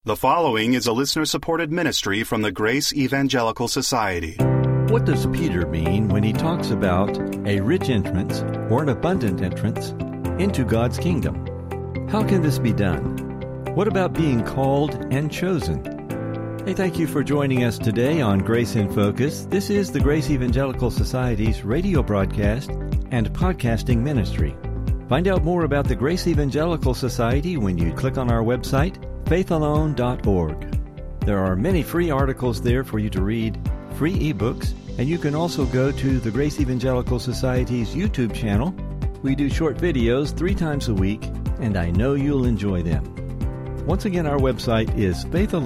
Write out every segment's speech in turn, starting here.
The following is a listener-supported ministry from the Grace Evangelical Society. What does Peter mean when he talks about a rich entrance or an abundant entrance into God's kingdom? How can this be done? What about being called and chosen? Hey, thank you for joining us today on Grace in Focus. This is the Grace Evangelical Society's radio broadcast and podcasting ministry. Find out more about the Grace Evangelical Society when you click on our website, faithalone.org. There are many free articles there for you to read, free ebooks, and you can also go to the Grace Evangelical Society's YouTube channel. We do short videos 3 times a week, and I know you'll enjoy them. Once again, our website is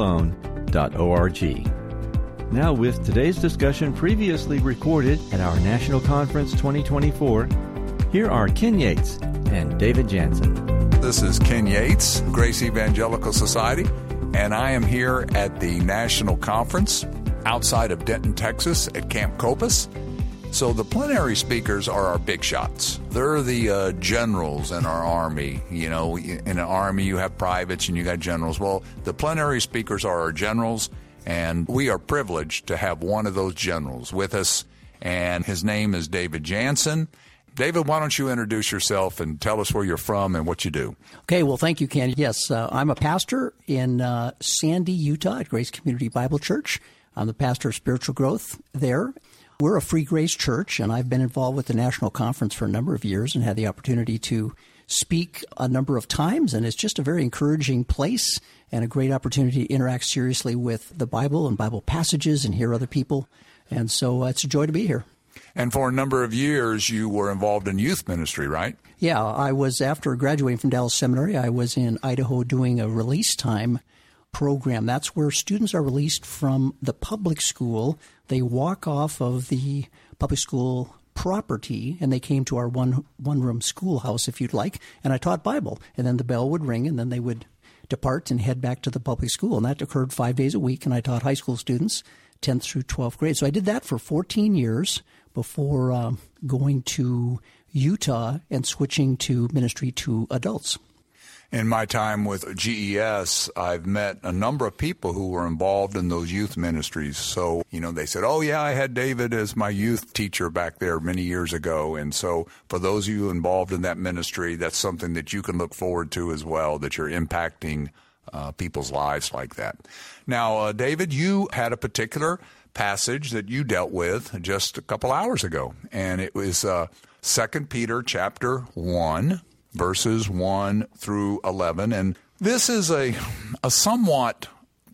faithalone.org. Now with today's discussion previously recorded at our National Conference 2024, here are Ken Yates and David Jansen. This is Ken Yates, Grace Evangelical Society, and I am here at the National Conference outside of Denton, Texas at Camp Copus. So the plenary speakers are our big shots. They're the generals in our Army. You know, in an Army you have privates and you got generals. Well, the plenary speakers are our generals, and we are privileged to have one of those generals with us, and his name is David Jansen. David, why don't you introduce yourself and tell us where you're from and what you do? Okay, well, thank you, Ken. Yes, I'm a pastor in Sandy, Utah at Grace Community Bible Church. I'm the pastor of spiritual growth there. We're a free grace church, and I've been involved with the National Conference for a number of years and had the opportunity to speak a number of times, and it's just a very encouraging place and a great opportunity to interact seriously with the Bible and Bible passages and hear other people, and so it's a joy to be here. And for a number of years, you were involved in youth ministry, right? Yeah, I was, after graduating from Dallas Seminary, I was in Idaho doing a release time program. That's where students are released from the public school. They walk off of the public school property, and they came to our one-room schoolhouse, if you'd like, and I taught Bible. And then the bell would ring, and then they would depart and head back to the public school. And that occurred 5 days a week, and I taught high school students, 10th through 12th grade. So I did that for 14 years before going to Utah and switching to ministry to adults. In my time with GES, I've met a number of people who were involved in those youth ministries. So, you know, they said, oh, yeah, I had David as my youth teacher back there many years ago. And so for those of you involved in that ministry, that's something that you can look forward to as well, that you're impacting people's lives like that. Now, David, you had a particular passage that you dealt with just a couple hours ago, and it was 2 Peter chapter 1, verses 1 through 11. And this is a somewhat,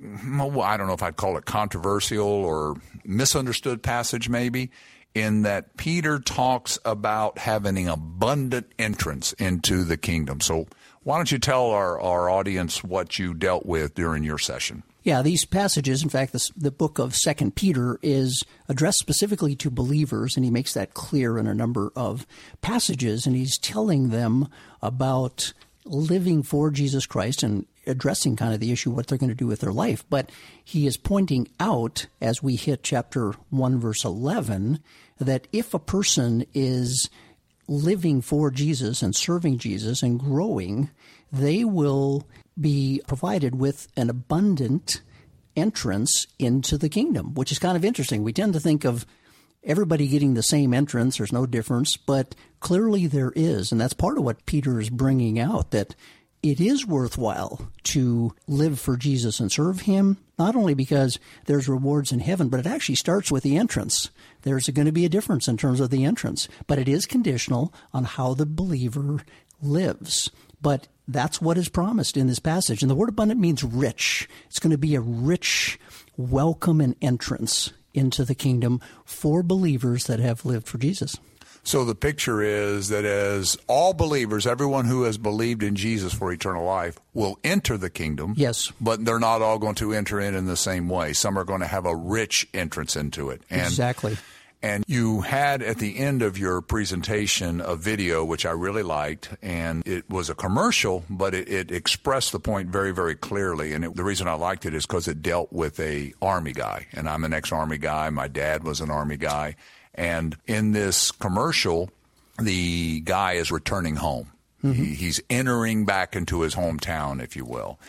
I don't know if I'd call it controversial or misunderstood passage maybe, in that Peter talks about having an abundant entrance into the kingdom. So why don't you tell our audience what you dealt with during your session? Yeah, these passages, in fact, the book of 2 Peter is addressed specifically to believers, and he makes that clear in a number of passages, and he's telling them about living for Jesus Christ and addressing kind of the issue, what they're going to do with their life. But he is pointing out, as we hit chapter 1, verse 11, that if a person is living for Jesus and serving Jesus and growing, they will be provided with an abundant entrance into the kingdom, which is kind of interesting. We tend to think of everybody getting the same entrance. There's no difference, but clearly there is. And that's part of what Peter is bringing out, that it is worthwhile to live for Jesus and serve him, not only because there's rewards in heaven, but it actually starts with the entrance. There's going to be a difference in terms of the entrance, but it is conditional on how the believer lives. But that's what is promised in this passage. And the word abundant means rich. It's going to be a rich welcome and entrance into the kingdom for believers that have lived for Jesus. So the picture is that as all believers, everyone who has believed in Jesus for eternal life will enter the kingdom. Yes. But they're not all going to enter in the same way. Some are going to have a rich entrance into it. Exactly. And you had at the end of your presentation a video, which I really liked, and it was a commercial, but it expressed the point very, very clearly. And the reason I liked it is because it dealt with a Army guy, and I'm an ex-Army guy. My dad was an Army guy. And in this commercial, the guy is returning home. Mm-hmm. He's entering back into his hometown, if you will.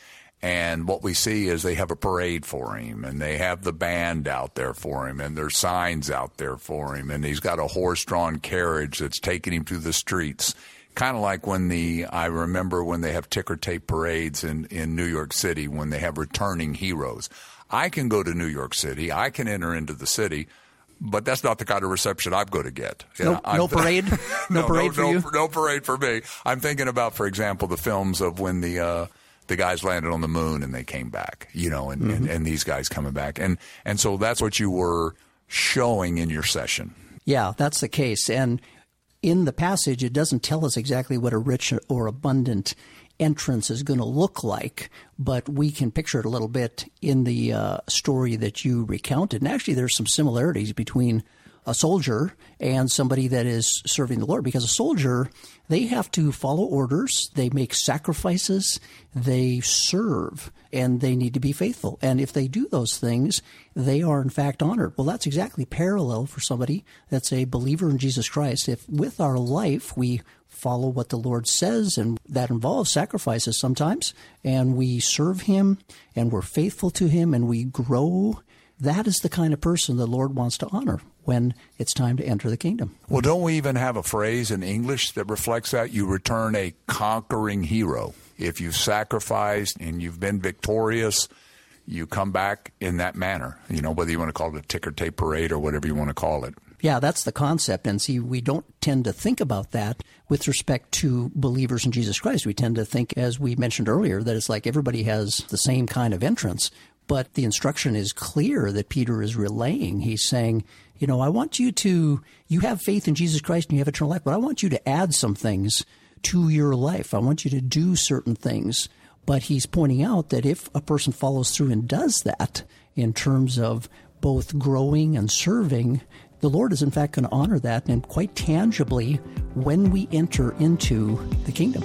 And what we see is they have a parade for him, and they have the band out there for him, and there's signs out there for him, and he's got a horse-drawn carriage that's taking him through the streets. Kind of like I remember when they have ticker tape parades in New York City when they have returning heroes. I can go to New York City, I can enter into the city, but that's not the kind of reception I'm going to get. No parade? No parade for you? No parade for me. I'm thinking about, for example, the films of when the guys landed on the moon and they came back, and these guys coming back. And so that's what you were showing in your session. Yeah, that's the case. And in the passage, it doesn't tell us exactly what a rich or abundant entrance is going to look like, but we can picture it a little bit in the story that you recounted. And actually, there's some similarities between a soldier and somebody that is serving the Lord, because a soldier, they have to follow orders, they make sacrifices, they serve, and they need to be faithful. And if they do those things, they are in fact honored. Well, that's exactly parallel for somebody that's a believer in Jesus Christ. If with our life we follow what the Lord says, and that involves sacrifices sometimes, and we serve Him, and we're faithful to Him, and we grow, that is the kind of person the Lord wants to honor when it's time to enter the kingdom. Well, don't we even have a phrase in English that reflects that? You return a conquering hero. If you've sacrificed and you've been victorious, you come back in that manner, whether you want to call it a ticker tape parade or whatever you want to call it. Yeah, that's the concept. And see, we don't tend to think about that with respect to believers in Jesus Christ. We tend to think, as we mentioned earlier, that it's like everybody has the same kind of entrance. But the instruction is clear that Peter is relaying. He's saying, I want you have faith in Jesus Christ and you have eternal life, but I want you to add some things to your life. I want you to do certain things. But he's pointing out that if a person follows through and does that in terms of both growing and serving, the Lord is in fact going to honor that, and quite tangibly when we enter into the kingdom.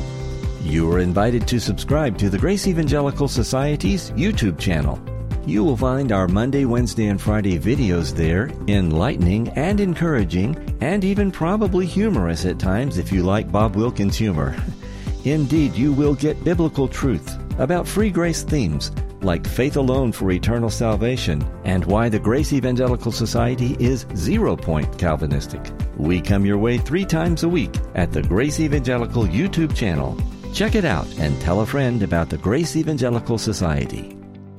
You are invited to subscribe to the Grace Evangelical Society's YouTube channel. You will find our Monday, Wednesday, and Friday videos there, enlightening and encouraging, and even probably humorous at times if you like Bob Wilkins humor. Indeed, you will get biblical truth about free grace themes like faith alone for eternal salvation and why the Grace Evangelical Society is 0 point Calvinistic. We come your way 3 times a week at the Grace Evangelical YouTube channel. Check it out and tell a friend about the Grace Evangelical Society.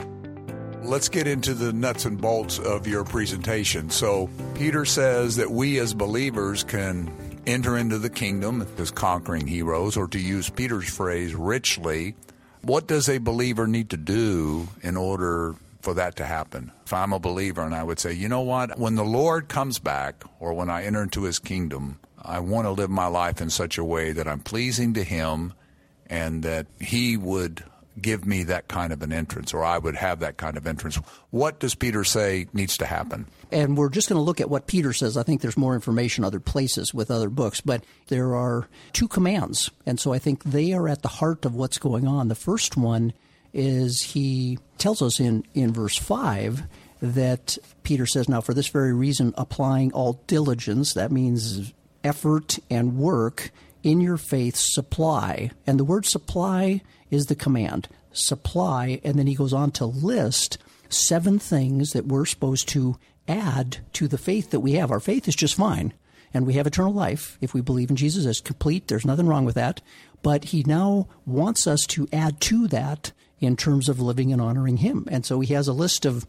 Let's get into the nuts and bolts of your presentation. So Peter says that we as believers can enter into the kingdom as conquering heroes, or to use Peter's phrase, richly. What does a believer need to do in order for that to happen? If I'm a believer and I would say, you know what, when the Lord comes back or when I enter into His kingdom, I want to live my life in such a way that I'm pleasing to Him and that He would give me that kind of an entrance, or I would have that kind of entrance. What does Peter say needs to happen? And we're just going to look at what Peter says. I think there's more information other places with other books, but there are 2 commands. And so I think they are at the heart of what's going on. The first one is he tells us in verse 5 that Peter says, now for this very reason, applying all diligence, that means effort and work, in your faith supply. And the word supply is the command. Supply, and then he goes on to list 7 things that we're supposed to add to the faith that we have. Our faith is just fine, and we have eternal life if we believe in Jesus as complete. There's nothing wrong with that. But he now wants us to add to that in terms of living and honoring Him. And so he has a list of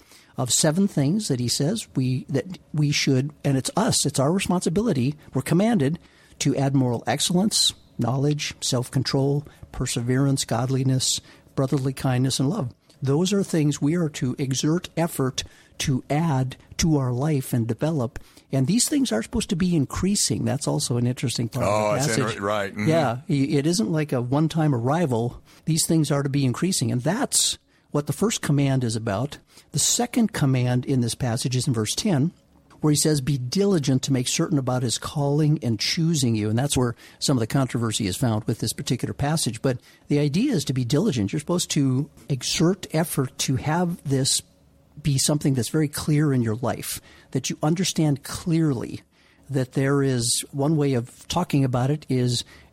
7 things that he says that we should, and it's our responsibility, we're commanded to add moral excellence, knowledge, self-control, perseverance, godliness, brotherly kindness, and love. Those are things we are to exert effort to add to our life and develop. And these things are supposed to be increasing. That's also an interesting part of the passage. Right. Mm-hmm. Yeah, it isn't like a one-time arrival. These things are to be increasing. And that's what the first command is about. The second command in this passage is in verse 10, where he says, be diligent to make certain about His calling and choosing you. And that's where some of the controversy is found with this particular passage. But the idea is to be diligent. You're supposed to exert effort to have this be something that's very clear in your life, that you understand clearly that there is one way of talking about it is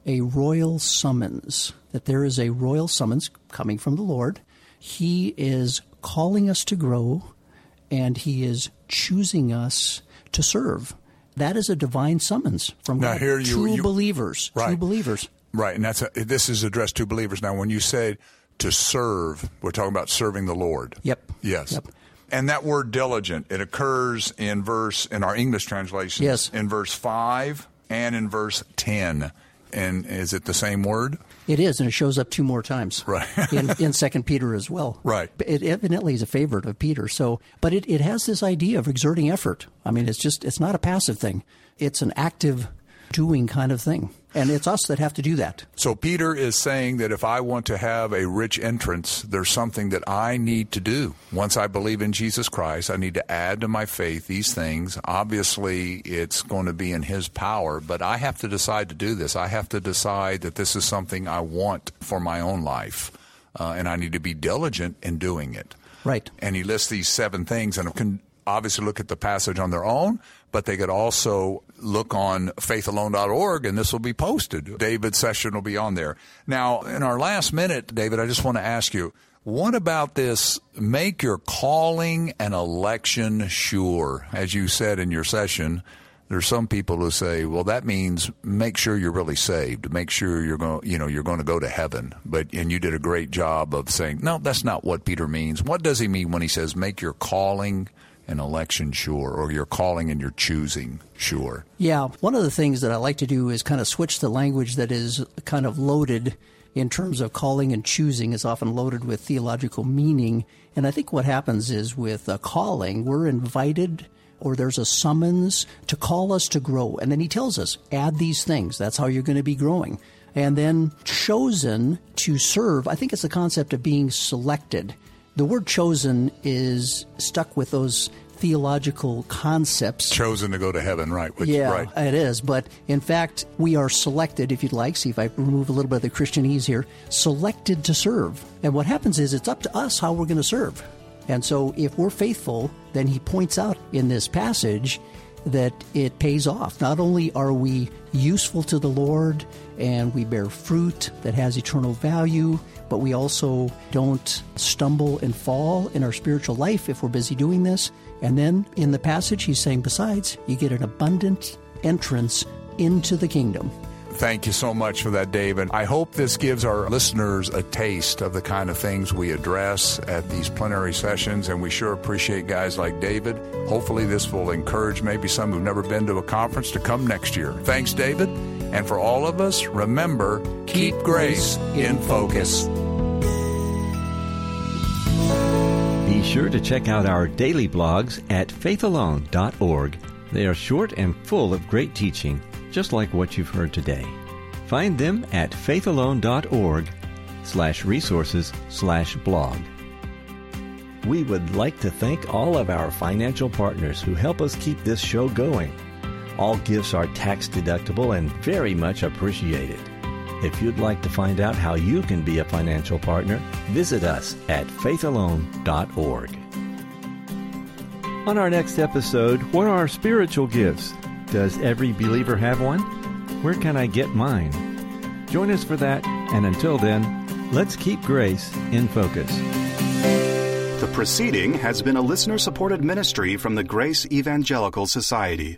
a royal summons, that there is a royal summons coming from the Lord. He is calling us to grow, and He is choosing us to serve. That is a divine summons from God. Here true believers. Right. True believers. Right, and this is addressed to believers. Now, when you say to serve, we're talking about serving the Lord. Yep. Yes. Yep. And that word diligent, it occurs in our English translations. Yes. In verse 5 and in verse 10. And is it the same word? It is, and it shows up 2 more times. Right. in 2 Peter as well. Right. It evidently is a favorite of Peter. But it has this idea of exerting effort. I mean, it's not a passive thing. It's an active doing kind of thing. And it's us that have to do that. So Peter is saying that if I want to have a rich entrance, there's something that I need to do. Once I believe in Jesus Christ, I need to add to my faith these things. Obviously, it's going to be in His power, but I have to decide to do this. I have to decide that this is something I want for my own life, and I need to be diligent in doing it. Right. And he lists these 7 things, and can obviously look at the passage on their own, but they could also look on faithalone.org, and this will be posted. David's session will be on there. Now, in our last minute, David, I just want to ask you, what about this, make your calling and election sure? As you said in your session, there's some people who say, well, that means make sure you're really saved. Make sure you're going to go to heaven. And you did a great job of saying, no, that's not what Peter means. What does he mean when he says make your calling and election sure, or your calling and your choosing sure? Yeah, one of the things that I like to do is kind of switch the language that is kind of loaded in terms of calling and choosing is often loaded with theological meaning. And I think what happens is with calling, we're invited, or there's a summons to call us to grow. And then he tells us, add these things. That's how you're going to be growing. And then chosen to serve, I think it's the concept of being selected. The word chosen is stuck with those theological concepts. Chosen to go to heaven, right? Right. It is. But in fact, we are selected, if you'd like. See if I remove a little bit of the Christianese here. Selected to serve. And what happens is it's up to us how we're going to serve. And so if we're faithful, then he points out in this passage that it pays off. Not only are we useful to the Lord and we bear fruit that has eternal value, but we also don't stumble and fall in our spiritual life if we're busy doing this. And then in the passage, he's saying, besides, you get an abundant entrance into the kingdom. Thank you so much for that, David. I hope this gives our listeners a taste of the kind of things we address at these plenary sessions, and we sure appreciate guys like David. Hopefully this will encourage maybe some who've never been to a conference to come next year. Thanks, David. And for all of us, remember, keep grace in focus. Be sure to check out our daily blogs at faithalone.org. They are short and full of great teaching, just like what you've heard today. Find them at faithalone.org/resources/blog. We would like to thank all of our financial partners who help us keep this show going. All gifts are tax deductible and very much appreciated. If you'd like to find out how you can be a financial partner, visit us at faithalone.org. On our next episode, what are spiritual gifts? Does every believer have one? Where can I get mine? Join us for that, and until then, let's keep grace in focus. The proceeding has been a listener-supported ministry from the Grace Evangelical Society.